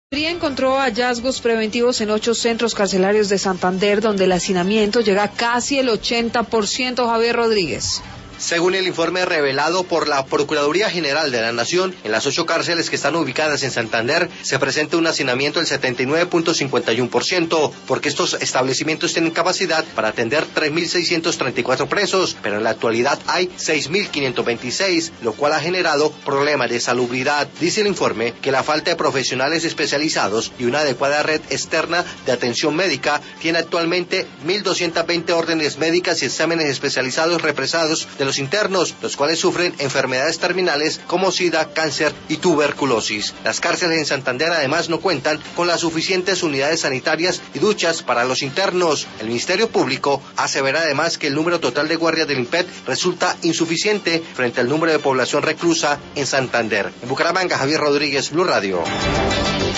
Encontró hallazgos preventivos en 8 centros carcelarios de Santander, donde el hacinamiento llega casi el 80%. Javier Rodríguez. Según el informe revelado por la Procuraduría General de la Nación, en las 8 cárceles que están ubicadas en Santander se presenta un hacinamiento del 79.51%, porque estos establecimientos tienen capacidad para atender 3.634 presos, pero en la actualidad hay 6.526, lo cual ha generado problemas de salubridad. Dice el informe que la falta de profesionales especializados y una adecuada red externa de atención médica tiene actualmente 1.220 órdenes médicas y exámenes especializados represados de los internos, los cuales sufren enfermedades terminales como SIDA, cáncer y tuberculosis. Las cárceles en Santander además no cuentan con las suficientes unidades sanitarias y duchas para los internos. El Ministerio Público asevera además que el número total de guardias del INPET resulta insuficiente frente al número de población reclusa en Santander. En Bucaramanga, Javier Rodríguez, Blue Radio.